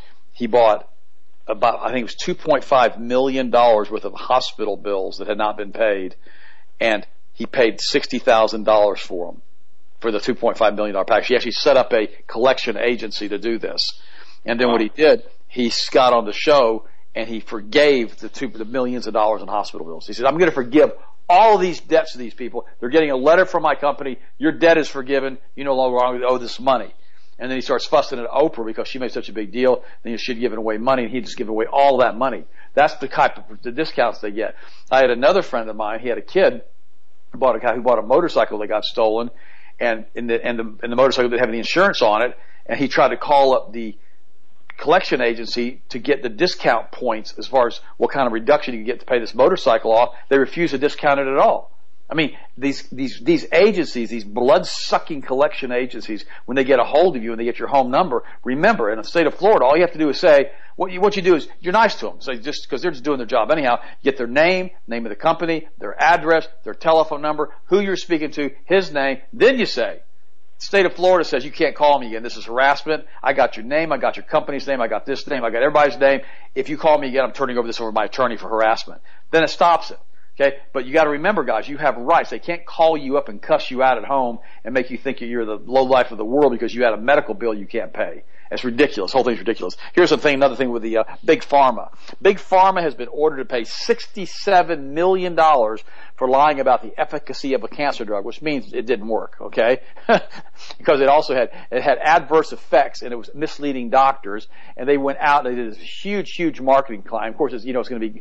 about, I think it was $2.5 million worth of hospital bills that had not been paid, and he paid $60,000 for them, for the $2.5 million package. He actually set up a collection agency to do this. And then what he did, he got on the show and he forgave the millions of dollars in hospital bills. He said, I'm going to forgive all of these debts to these people. They're getting a letter from my company. Your debt is forgiven. You no longer owe this money. And then he starts fussing at Oprah because she made such a big deal. Then she'd given away money, and he'd just give away all that money. That's the type of the discounts they get. I had another friend of mine. He had a kid who bought a motorcycle that got stolen, and the motorcycle didn't have any insurance on it. And he tried to call up the collection agency to get the discount points as far as what kind of reduction you can get to pay this motorcycle off. They refused to discount it at all. I mean, these agencies, these blood-sucking collection agencies, when they get a hold of you and they get your home number, remember, in the state of Florida, all you have to do is say, what you do is, you're nice to them. So just, because they're just doing their job anyhow, you get their name of the company, their address, their telephone number, who you're speaking to, his name, then you say, the state of Florida says you can't call me again. This is harassment. I got your name. I got your company's name. I got this name. I got everybody's name. If you call me again, I'm turning over this over to my attorney for harassment. Then it stops it. Okay? But you got to remember, guys, you have rights. They can't call you up and cuss you out at home and make you think you're the low life of the world because you had a medical bill you can't pay. It's ridiculous. The whole thing's ridiculous. Here's another thing with the Big Pharma. Big Pharma has been ordered to pay $67 million for lying about the efficacy of a cancer drug, which means it didn't work, okay? Because it had adverse effects, and it was misleading doctors, and they went out and they did this huge marketing climb. Of course, it's going to be,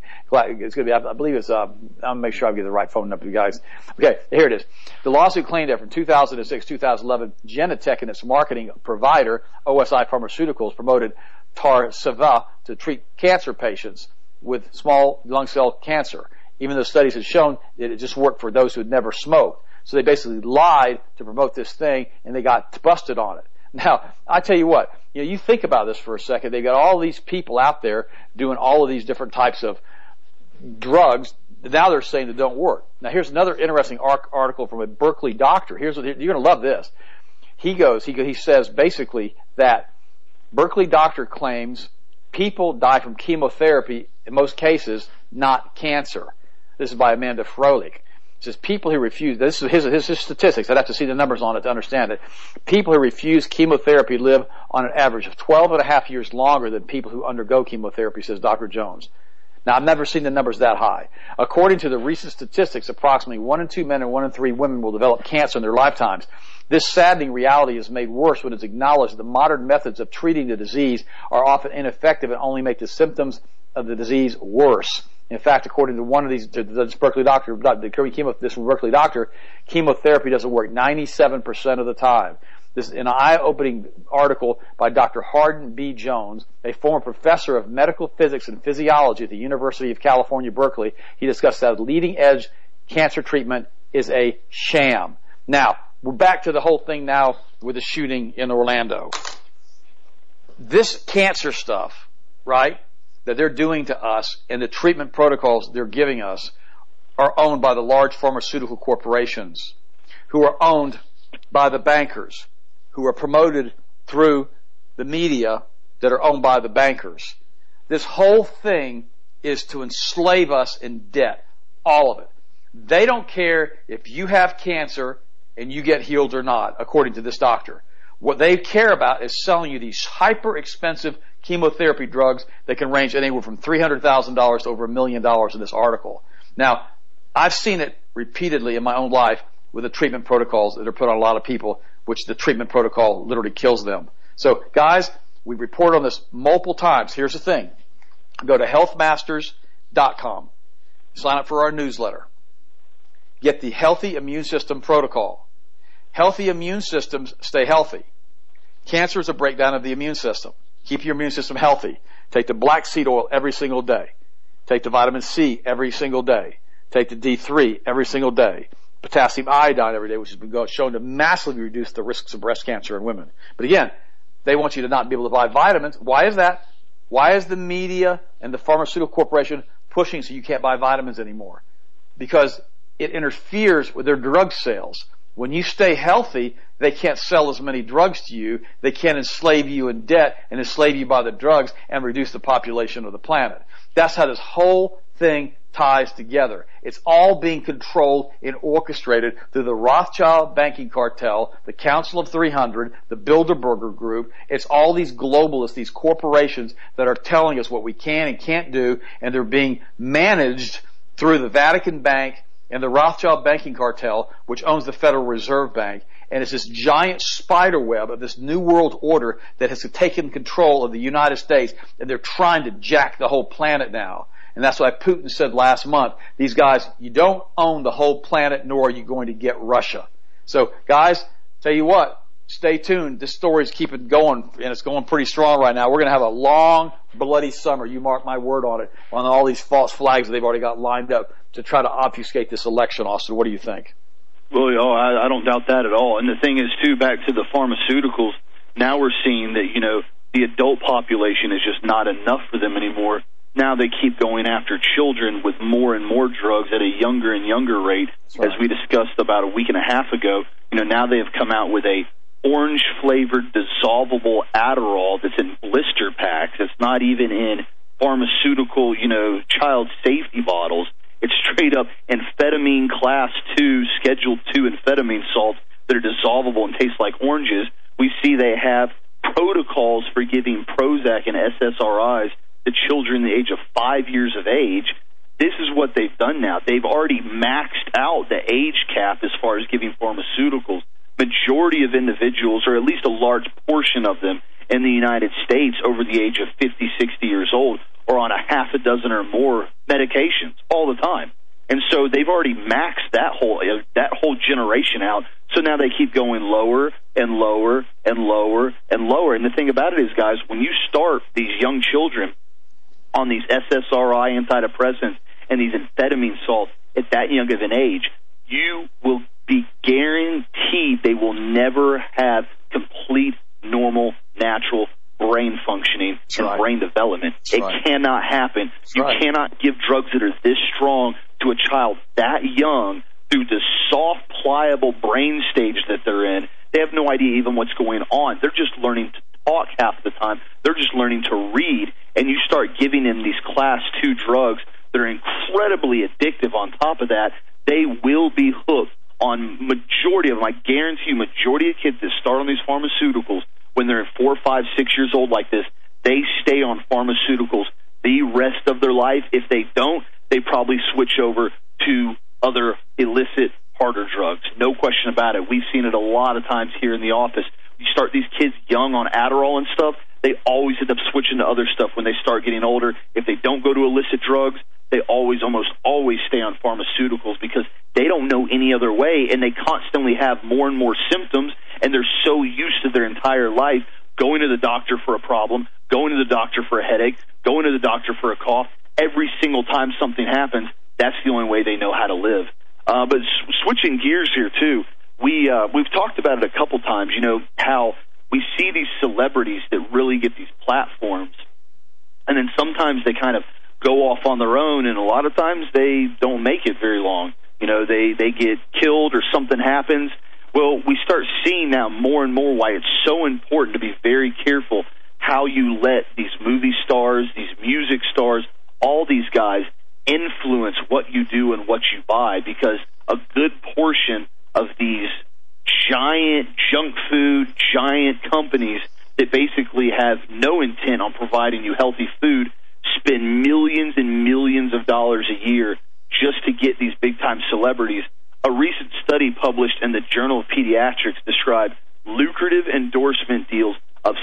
I believe it's, I'll make sure I get the right phone number, you guys. Okay, here it is. The lawsuit claimed that from 2006, 2011, Genentech and its marketing provider, OSI Pharmaceuticals, promoted Tarceva to treat cancer patients with small lung cell cancer, even though studies had shown that it just worked for those who had never smoked. So they basically lied to promote this thing, and they got busted on it. Now, I tell you what, you think about this for a second. They've got all these people out there doing all of these different types of drugs. Now they're saying they don't work. Now, here's another interesting article from a Berkeley doctor. You're going to love this. He says basically that Berkeley doctor claims people die from chemotherapy in most cases, not cancer. This is by Amanda Froelich. It says people who refuse, this is his statistics, I'd have to see the numbers on it to understand it. People who refuse chemotherapy live on an average of 12 and a half years longer than people who undergo chemotherapy, says Dr. Jones. Now, I've never seen the numbers that high. According to the recent statistics, approximately 1 in 2 men and 1 in 3 women will develop cancer in their lifetimes. This saddening reality is made worse when it's acknowledged that modern methods of treating the disease are often ineffective and only make the symptoms of the disease worse. In fact, according to one of these, this Berkeley doctor, this Berkeley doctor, chemotherapy doesn't work 97% of the time. This is an eye-opening article by Dr. Hardin B. Jones, a former professor of medical physics and physiology at the University of California, Berkeley. He discussed that leading-edge cancer treatment is a sham. Now, we're back to the whole thing now with the shooting in Orlando. This cancer stuff, right, that they're doing to us and the treatment protocols they're giving us are owned by the large pharmaceutical corporations who are owned by the bankers, who are promoted through the media that are owned by the bankers. This whole thing is to enslave us in debt. All of it. They don't care if you have cancer and you get healed or not, according to this doctor. What they care about is selling you these hyper expensive chemotherapy drugs that can range anywhere from $300,000 to over $1 million in this article. Now, I've seen it repeatedly in my own life with the treatment protocols that are put on a lot of people, which the treatment protocol literally kills them. So, guys, we report on this multiple times. Here's the thing. Go to healthmasters.com. Sign up for our newsletter. Get the Healthy Immune System Protocol. Healthy immune systems stay healthy. Cancer is a breakdown of the immune system. Keep your immune system healthy. Take the black seed oil every single day. Take the vitamin C every single day. Take the D3 every single day. Potassium iodine every day, which has been shown to massively reduce the risks of breast cancer in women. But again, they want you to not be able to buy vitamins. Why is that? Why is the media and the pharmaceutical corporation pushing so you can't buy vitamins anymore? Because it interferes with their drug sales. When you stay healthy, they can't sell as many drugs to you. They can't enslave you in debt and enslave you by the drugs and reduce the population of the planet. That's how this whole thing ties together. It's all being controlled and orchestrated through the Rothschild banking cartel, the Council of 300, the Bilderberger Group. It's all these globalists, these corporations that are telling us what we can and can't do, and they're being managed through the Vatican Bank and the Rothschild banking cartel, which owns the Federal Reserve Bank. And it's this giant spider web of this new world order that has taken control of the United States, and they're trying to jack the whole planet now. And that's why Putin said last month, these guys, you don't own the whole planet, nor are you going to get Russia. So, guys, tell you what, stay tuned. This story's keeping going, and it's going pretty strong right now. We're going to have a long, bloody summer. You mark my word on it, on all these false flags that they've already got lined up to try to obfuscate this election. Austin, what do you think? Well, I don't doubt that at all. And the thing is, too, back to the pharmaceuticals, now we're seeing that, the adult population is just not enough for them anymore. Now they keep going after children with more and more drugs at a younger and younger rate. Right. As we discussed about a week and a half ago, now they have come out with a orange-flavored dissolvable Adderall that's in blister packs. It's not even in pharmaceutical, child safety bottles. It's straight up amphetamine class 2, schedule 2 amphetamine salts that are dissolvable and taste like oranges. We see they have protocols for giving Prozac and SSRIs to children the age of 5 years of age. This is what they've done now. They've already maxed out the age cap as far as giving pharmaceuticals. Majority of individuals, or at least a large portion of them in the United States over the age of 50, 60 years old, are on a half a dozen or more medications all the time. And so they've already maxed that whole generation out. So now they keep going lower and lower and lower and lower. And the thing about it is, guys, when you start these young children on these SSRI antidepressants and these amphetamine salts at that young of an age, you will be guaranteed they will never have complete, normal, natural brain functioning and brain development. It cannot happen. You cannot give drugs that are this strong to a child that young through the soft, pliable brain stage that they're in. They have no idea even what's going on. They're just learning to talk half the time. They're just learning to read. And you start giving them these class 2 drugs that are incredibly addictive on top of that, they will be hooked on majority of them. I guarantee you, majority of kids that start on these pharmaceuticals when they're 4, 5, 6 years old like this, they stay on pharmaceuticals the rest of their life. If they don't, they probably switch over to other illicit, harder drugs. No question about it. We've seen it a lot of times here in the office. You start these kids young on Adderall and stuff, they always end up switching to other stuff when they start getting older. If they don't go to illicit drugs, they almost always stay on pharmaceuticals because they don't know any other way, and they constantly have more and more symptoms, and they're so used to their entire life going to the doctor for a problem, going to the doctor for a headache, going to the doctor for a cough. Every single time something happens, that's the only way they know how to live. But switching gears here, too, we've talked about it a couple times, how we see these celebrities that really get these platforms, and then sometimes they kind of go off on their own, and a lot of times they don't make it very long. They get killed or something happens. Well, we start seeing now more and more why it's so important to be very careful how you let these movie stars, these music stars, all these guys influence what you do and what you buy, because a good portion of these giant junk food, giant companies that basically have no intent on providing you healthy food spend millions and millions of dollars a year just to get these big-time celebrities. A recent study published in the Journal of Pediatrics described lucrative endorsement deals of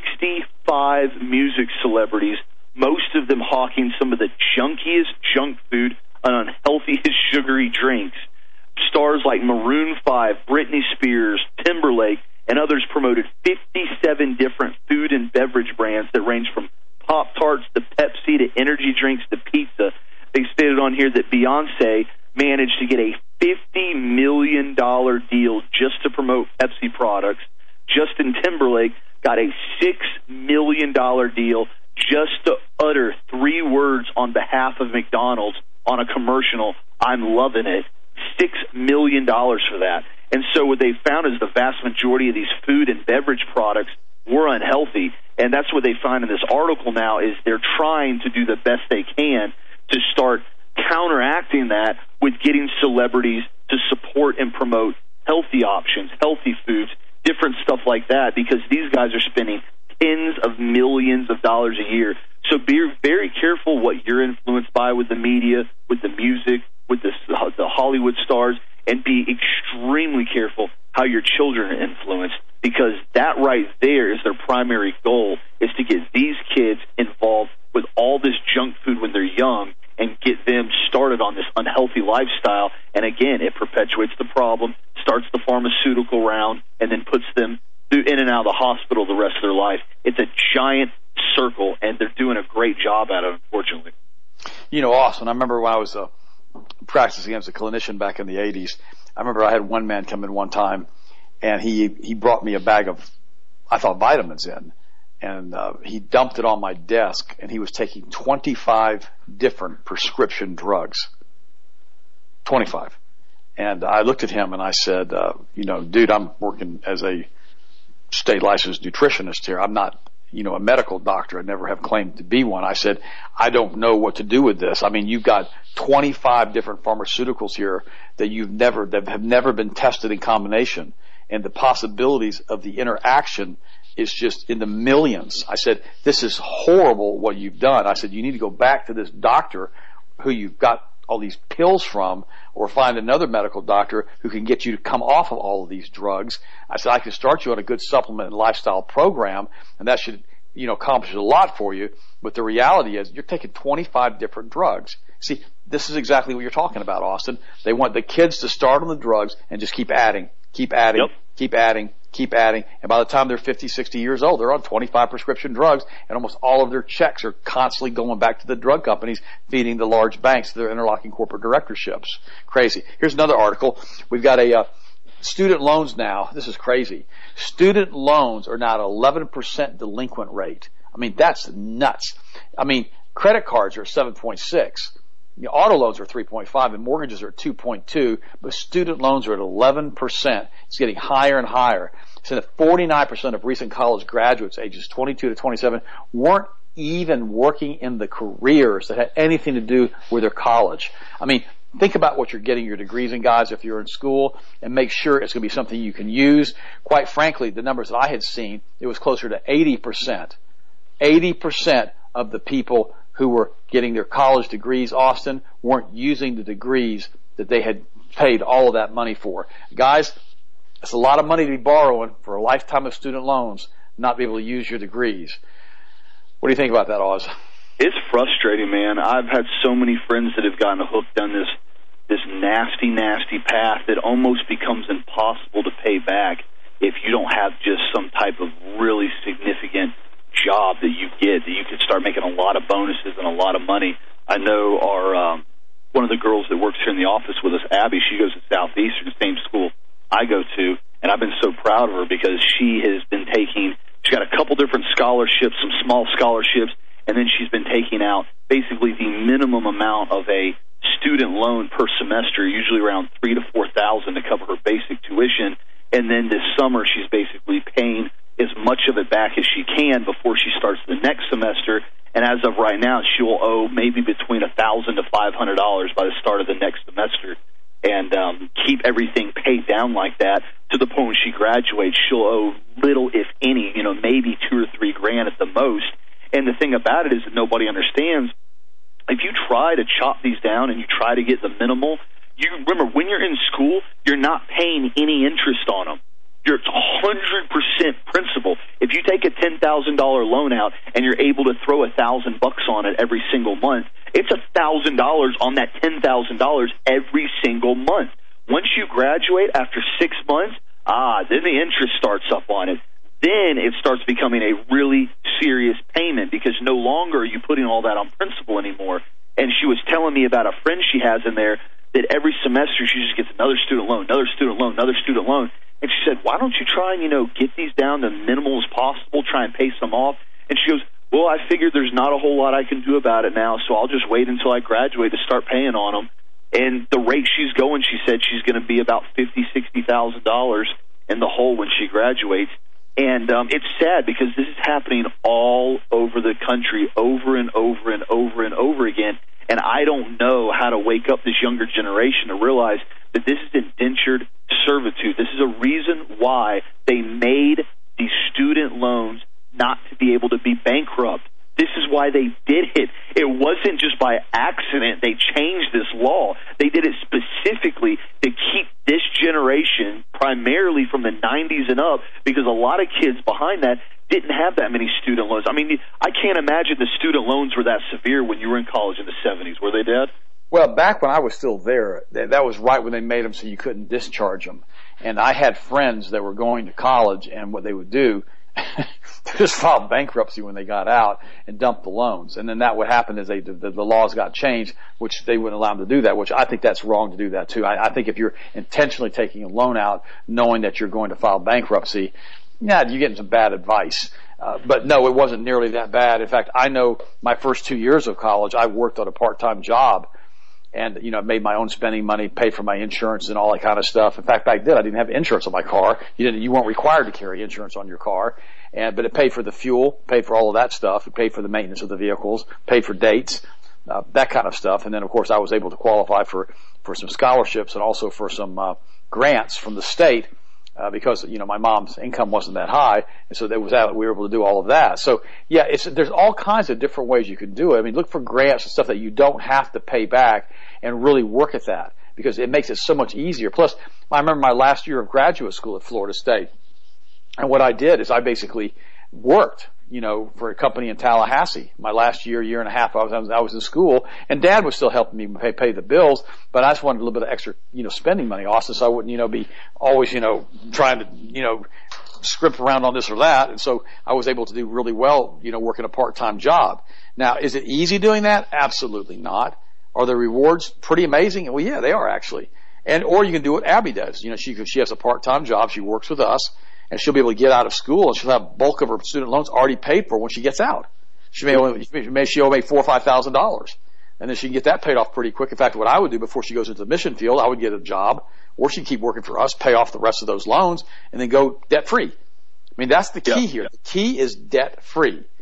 65 music celebrities, most of them hawking some of the junkiest junk food and unhealthiest sugary drinks. Stars like Maroon 5, Britney Spears, Timberlake, and others promoted 57 different food and beverage brands that range from Pop-Tarts to Pepsi to energy drinks to pizza. They stated on here that Beyonce managed to get a $50 million deal just to promote Pepsi products. Justin Timberlake got a $6 million deal just to utter 3 words on behalf of McDonald's on a commercial. I'm loving it. $6 million for that. And so what they found is the vast majority of these food and beverage products were unhealthy. And that's what they find in this article now is they're trying to do the best they can to start counteracting that with getting celebrities to support and promote healthy options, healthy foods, different stuff like that, because these guys are spending tens of millions of dollars a year. So be very careful what you're influenced by with the media, with the music, with the Hollywood stars, and be extremely careful how your children are influenced, because that right there is their primary goal, is to get these kids involved with all this junk food when they're young and get them started on this unhealthy lifestyle. And again, it perpetuates the problem, starts the pharmaceutical round, and then puts them in and out of the hospital the rest of their life. It's a giant circle, and they're doing a great job at it, unfortunately. Austin, I remember when I was practicing as a clinician back in the 80s, I remember I had one man come in one time, and he brought me a bag of, I thought, vitamins in, and he dumped it on my desk, and he was taking 25 different prescription drugs. 25. And I looked at him and I said, dude, I'm working as a state licensed nutritionist here. I'm not, a medical doctor. I never have claimed to be one. I said, I don't know what to do with this. I mean, you've got 25 different pharmaceuticals here that have never been tested in combination, and the possibilities of the interaction is just in the millions. I said, this is horrible what you've done. I said, you need to go back to this doctor who you've got all these pills from, or find another medical doctor who can get you to come off of all of these drugs. I said, I can start you on a good supplement and lifestyle program, and that should, accomplish a lot for you. But the reality is you're taking 25 different drugs. See, this is exactly what you're talking about, Austin. They want the kids to start on the drugs and just keep adding, yep. keep adding. And by the time they're 50, 60 years old, they're on 25 prescription drugs, and almost all of their checks are constantly going back to the drug companies, feeding the large banks, their interlocking corporate directorships. Crazy. Here's another article. We've got a student loans now. This is crazy. Student loans are now at 11% delinquent rate. I mean, that's nuts. I mean, credit cards are 7.6. Auto loans are 3.5 and mortgages are 2.2, but student loans are at 11%. It's getting higher and higher. So that 49% of recent college graduates ages 22 to 27 weren't even working in the careers that had anything to do with their college. I mean, think about what you're getting your degrees in, guys, if you're in school, and make sure it's going to be something you can use. Quite frankly, the numbers that I had seen, it was closer to 80%. 80% of the people who were getting their college degrees, Austin, weren't using the degrees that they had paid all of that money for. Guys, it's a lot of money to be borrowing for a lifetime of student loans, not be able to use your degrees. What do you think about that, Oz? It's frustrating, man. I've had so many friends that have gotten hooked on this nasty, nasty path that almost becomes impossible to pay back if you don't have just some type of really significant job that you get, that you could start making a lot of bonuses and a lot of money. I know our one of the girls that works here in the office with us, Abby, she goes to Southeastern, the same school I go to, and I've been so proud of her because she has been taking, she's got a couple different scholarships, some small scholarships, and then she's been taking out basically the minimum amount of a student loan per semester, usually around $3,000 to $4,000 to cover her basic tuition. And then this summer, she's basically paying as much of it back as she can before she starts the next semester. And as of right now, she'll owe maybe between $1,000 to $500 by the start of the next semester, and keep everything paid down like that to the point when she graduates, she'll owe little, if any, maybe $2,000 or $3,000 at the most. And the thing about it is that nobody understands. If you try to chop these down and you try to get the minimal, you remember when you're in school, you're not paying any interest on them. You're 100% principal. If you take a $10,000 loan out and you're able to throw $1,000 on it every single month, it's $1,000 on that $10,000 every single month. Once you graduate after 6 months, then the interest starts up on it. Then it starts becoming a really serious payment because no longer are you putting all that on principal anymore. And she was telling me about a friend she has in there that every semester she just gets another student loan, another student loan, another student loan. And she said, why don't you try and, get these down to minimal as possible, try and pay some off? And she goes, well, I figured there's not a whole lot I can do about it now, so I'll just wait until I graduate to start paying on them. And the rate she's going, she said she's going to be about $50,000, $60,000 in the hole when she graduates. And it's sad because this is happening all over the country over and over and over and over again. And I don't know how to wake up this younger generation to realize that this is indentured servitude. This is a reason why they made these student loans not to be able to be bankrupt. This is why they did it. It wasn't just by accident they changed this law. They did it specifically to keep this generation, primarily from the 90s and up, because a lot of kids behind that didn't have that many student loans. I mean, I can't imagine the student loans were that severe when you were in college in the 70s. Were they, Dad? Well, back when I was still there, that was right when they made them so you couldn't discharge them. And I had friends that were going to college, and what they would do, they just file bankruptcy when they got out and dump the loans. And then that would happen as the laws got changed, which they wouldn't allow them to do that, which I think that's wrong to do that too. I think if you're intentionally taking a loan out knowing that you're going to file bankruptcy, you're getting some bad advice. But no, it wasn't nearly that bad. In fact, I know my first 2 years of college, I worked on a part-time job and, made my own spending money, paid for my insurance and all that kind of stuff. In fact, back then I didn't have insurance on my car. You weren't required to carry insurance on your car. But it paid for the fuel, paid for all of that stuff. It paid for the maintenance of the vehicles, paid for dates, that kind of stuff. And then of course I was able to qualify for some scholarships and also for some, grants from the state. Because, my mom's income wasn't that high, and so we were able to do all of that. So, yeah, there's all kinds of different ways you can do it. I mean, look for grants and stuff that you don't have to pay back and really work at that because it makes it so much easier. Plus, I remember my last year of graduate school at Florida State, and what I did is I basically worked, for a company in Tallahassee. My last year and a half, I was in school, and Dad was still helping me pay the bills, but I just wanted a little bit of extra, spending money, Austin, so I wouldn't, be always, trying to, scrimp around on this or that. And so I was able to do really well, working a part-time job. Now, is it easy doing that? Absolutely not. Are the rewards pretty amazing? Well, yeah, they are actually. Or you can do what Abby does. She has a part-time job. She works with us. And she'll be able to get out of school, and she'll have bulk of her student loans already paid for when she gets out. She may owe $4,000 or $5,000, and then she can get that paid off pretty quick. In fact, what I would do before she goes into the mission field, I would get a job, or she'd keep working for us, pay off the rest of those loans, and then go debt free. I mean, that's the key here. The key is debt free.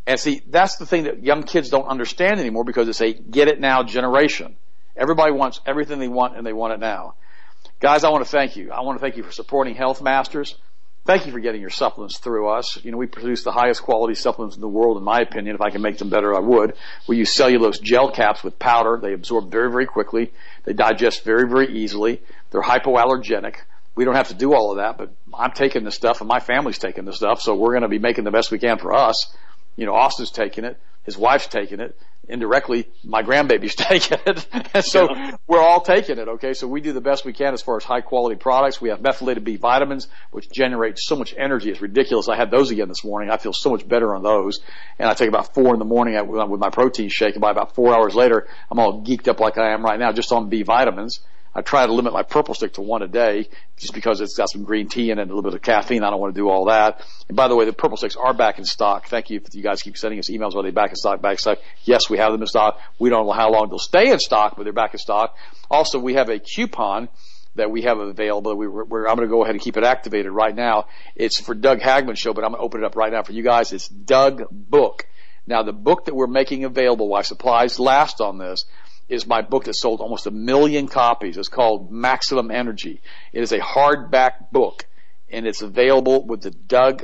And see, that's the thing that young kids don't understand anymore, because it's a get it now generation. Everybody wants everything they want, and they want it now. Guys, I want to thank you. I want to thank you for supporting Health Masters. Thank you for getting your supplements through us. You know, we produce the highest quality supplements in the world, in my opinion. If I can make them better, I would. We use cellulose gel caps with powder. They absorb very, very quickly. They digest very, very easily. They're hypoallergenic. We don't have to do all of that, but I'm taking this stuff, and my family's taking this stuff, so we're going to be making the best we can for us. You know, Austin's taking it. His wife's taking it. Indirectly, my grandbaby's taking it. And so we're all taking it, okay? So we do the best we can as far as high-quality products. We have methylated B vitamins, which generate so much energy. It's ridiculous. I had those again this morning. I feel so much better on those. And I take about 4 in the morning with my protein shake, and by about 4 hours later, I'm all geeked up like I am right now just on B vitamins. I try to limit my Purple Stick to 1 a day, just because it's got some green tea in it and a little bit of caffeine. I don't want to do all that. And by the way, the Purple Sticks are back in stock. Thank you. You guys keep sending us emails. Are they back in stock? Back in stock? Yes, we have them in stock. We don't know how long they'll stay in stock, but they're back in stock. Also, we have a coupon that we have available. I'm going to go ahead and keep it activated right now. It's for Doug Hagman's show, but I'm going to open it up right now for you guys. It's Doug Book. Now, the book that we're making available while supplies last on this is my book that sold almost 1 million copies. It's called Maximum Energy. It is a hardback book, and it's available with the Doug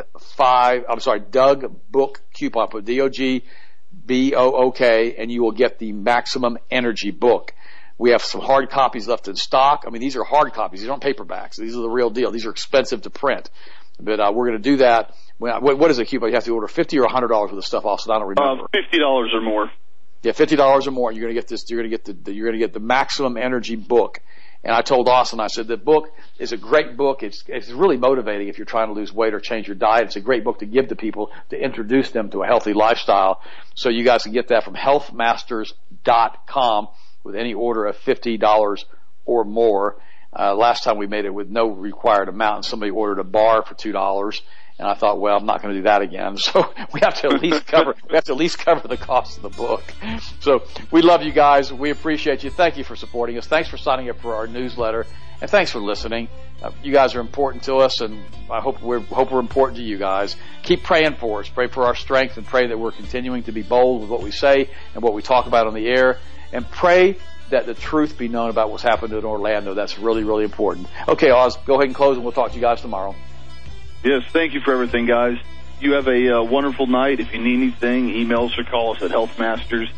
Book coupon. Put DOGBOOK, and you will get the Maximum Energy book. We have some hard copies left in stock. I mean, these are hard copies. These aren't paperbacks. These are the real deal. These are expensive to print. But we're going to do that. What is a coupon? You have to order $50 or $100 worth of stuff, Austin. I don't remember. $50 or more. Yeah, $50 or more. You're going to get this. You're going to get the Maximum Energy book. And I told Austin, I said, the book is a great book. It's really motivating if you're trying to lose weight or change your diet. It's a great book to give to people to introduce them to a healthy lifestyle. So you guys can get that from healthmasters.com with any order of $50 or more. Last time we made it with no required amount, and somebody ordered a bar for $2. And I thought, well, I'm not going to do that again. So we have to at least cover the cost of the book. So we love you guys. We appreciate you. Thank you for supporting us. Thanks for signing up for our newsletter, and thanks for listening. You guys are important to us, and I hope we're important to you guys. Keep praying for us. Pray for our strength, and pray that we're continuing to be bold with what we say and what we talk about on the air, and pray that the truth be known about what's happened in Orlando. That's really, really important. Okay, Oz, go ahead and close, and we'll talk to you guys tomorrow. Yes, thank you for everything, guys. You have a wonderful night. If you need anything, email us or call us at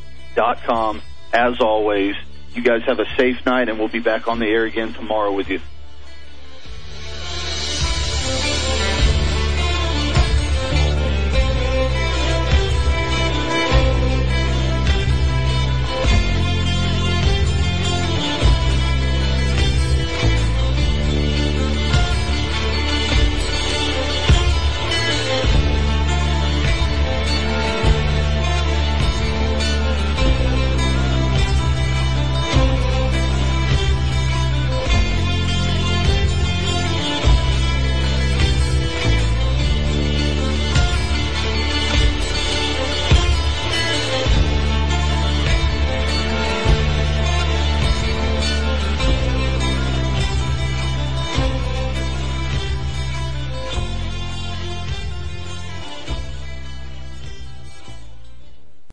healthmasters.com. As always, you guys have a safe night, and we'll be back on the air again tomorrow with you.